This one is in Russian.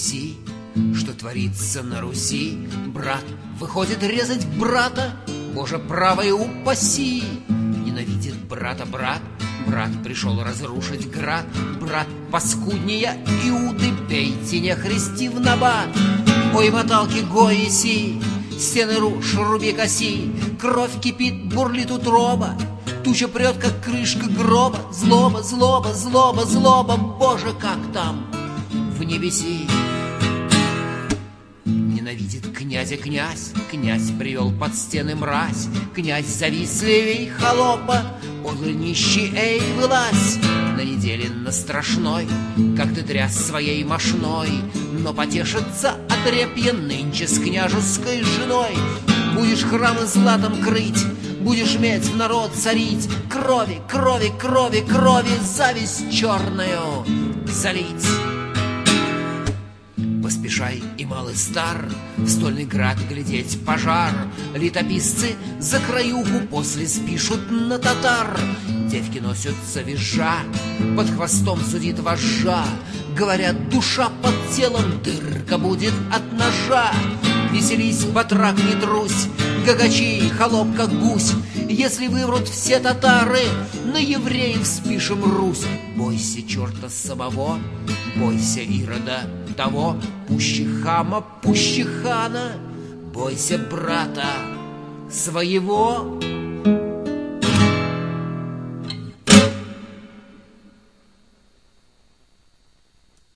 неси, что творится на Руси. Брат выходит резать брата, Боже, правое упаси. Ненавидит брата брат, брат пришел разрушить град. Брат паскуднее Иуды, пейте, не христи в набат. Ой, моталки гои си, стены рушь, руби коси. Кровь кипит, бурлит утроба, туча прет, как крышка гроба. Злоба, злоба, злоба, злоба, Боже, как там в небеси. Ненавидит князя князь, князь привел под стены мразь. Князь завистливей холопа, подлый нищий, эй, вылазь. На неделе на страшной, как ты тряс своей мошной, но потешится отрепье нынче с княжеской женой. Будешь храмы златом крыть, будешь медь в народ царить, крови, крови, крови, крови, зависть черную залить. Поспешай, и малый стар, в стольный град глядеть пожар. Летописцы за краюху после спишут на татар. Девки носятся визжа, под хвостом судит вожжа. Говорят, душа под телом, дырка будет от ножа. Веселись, батрак, не трусь, гагачи, холоп, как гусь. Если вымрут все татары, на евреев спишем Русь. Бойся черта самого, бойся Ирода того, пуще хама, пуще хана. Бойся брата своего.